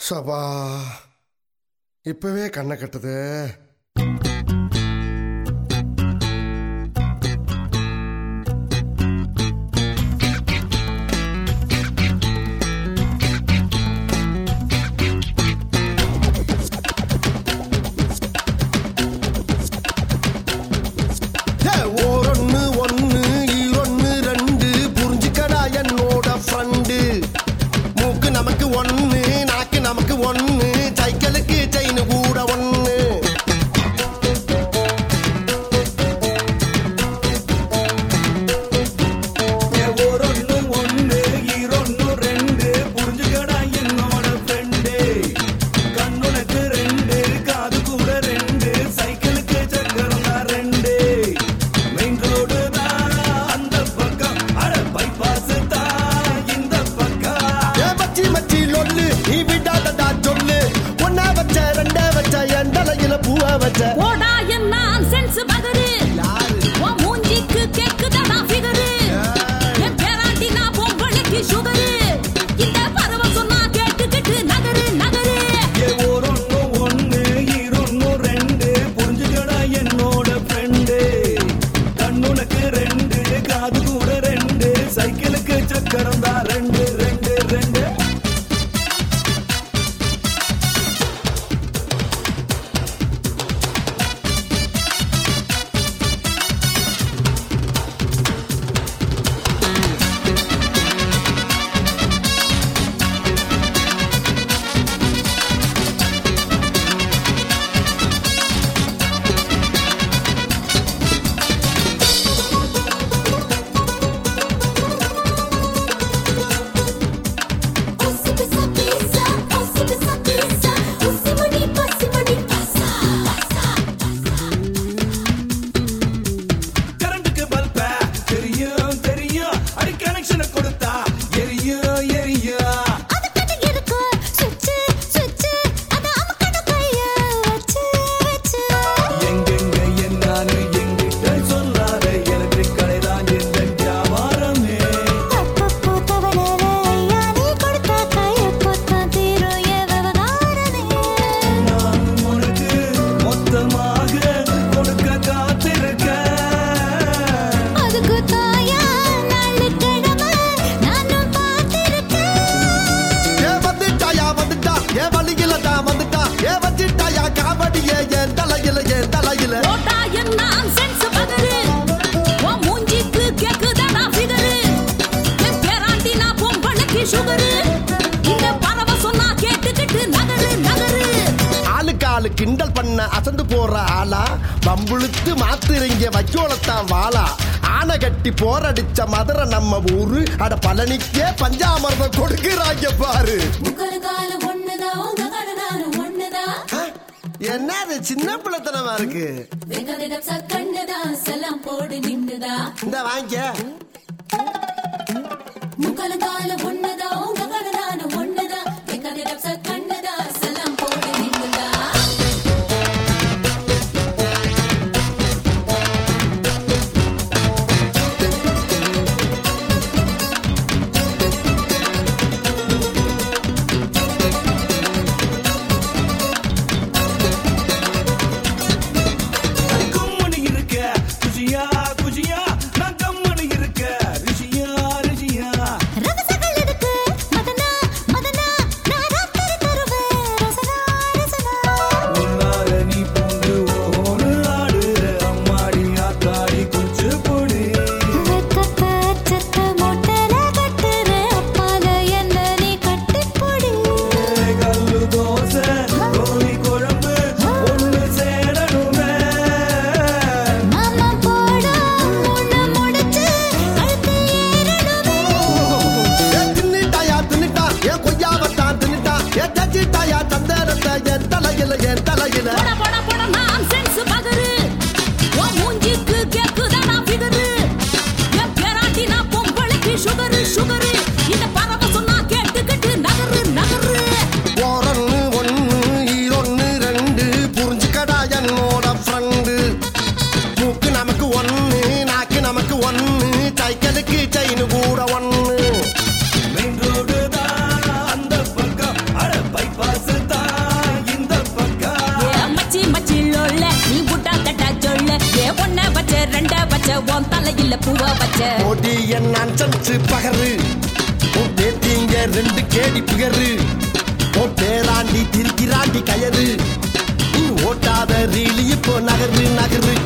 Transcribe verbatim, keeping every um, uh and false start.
சபா இப்பவே கண்ணை கட்டுது. கிண்டல் பண்ண அசந்து போற ஆளா பம்புழுத்து மாத்திரங்க வைக்கோலத்தான் வாளா ஆனை கட்டி போரடிச்ச மதுரை நம்ம ஊரு அட பழனிக்கே பஞ்சாமிர்தம் கொடுக்கிறாங்க பாரு. என்னது சின்ன பிள்ளைத்தனமா இருக்கு. இந்த வாங்க ரெண்ட வச்ச உன் தலையில பூவ வச்ச ஓடி என் அஞ்சு பகரு உன் பேத்திங்க ரெண்டு கேடி பிகரு உன் பேராண்டி திருக்கிறாண்டி கயறு நீ ஓட்டாத ரீலி இப்போ நகரு நகரு